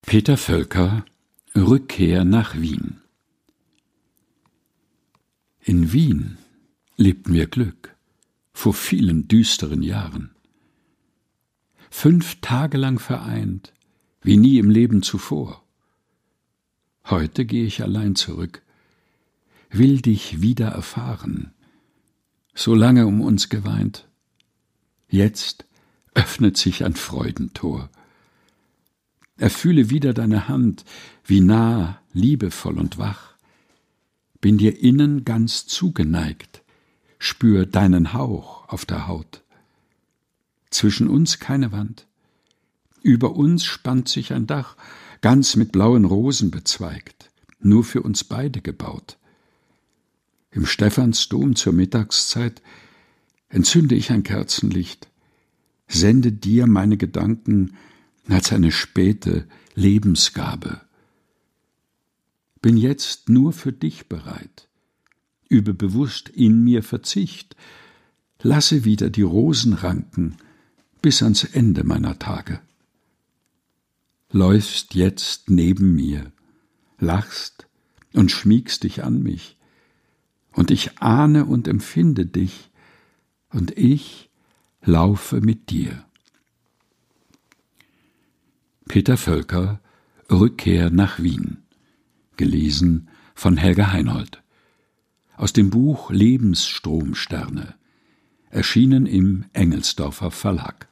Peter Völker: Rückkehr nach Wien. In Wien lebten wir Glück, vor vielen düsteren Jahren. 5 Tage lang vereint, wie nie im Leben zuvor. Heute gehe ich allein zurück, will dich wieder erfahren, so lange um uns geweint. Jetzt öffnet sich ein Freudentor. Erfühle wieder deine Hand, wie nah, liebevoll und wach. Bin dir innen ganz zugeneigt, spür deinen Hauch auf der Haut. Zwischen uns keine Wand, über uns spannt sich ein Dach, ganz mit blauen Rosen bezweigt, nur für uns beide gebaut. Im Stephansdom zur Mittagszeit entzünde ich ein Kerzenlicht, sende dir meine Gedanken als eine späte Lebensgabe. Bin jetzt nur für dich bereit, übe bewusst in mir Verzicht, lasse wieder die Rosenranken bis ans Ende meiner Tage. Läufst jetzt neben mir, lachst und schmiegst dich an mich, und ich ahne und empfinde dich, und ich laufe mit dir. Peter Völker: Rückkehr nach Wien. Gelesen von Helga Heinold. Aus dem Buch Lebensstromsterne. Erschienen im Engelsdorfer Verlag.